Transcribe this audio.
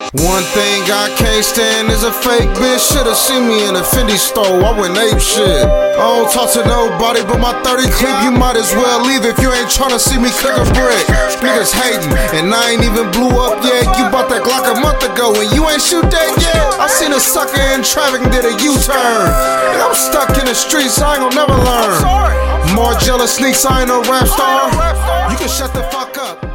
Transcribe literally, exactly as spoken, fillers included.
One thing I can't stand is a fake bitch. Should've seen me in a Fendi store, I went ape shit. I don't talk to nobody but my thirty clip. You might as well leave if you ain't tryna see me cook a brick. Niggas hating, and I ain't even blew up yet. You bought that Glock a month ago and you ain't shoot that yet. I seen a sucker in traffic and did a U-turn. And I'm stuck in the streets, I ain't gon' never learn. More jealous sneaks, I ain't no rap star. You can shut the fuck up.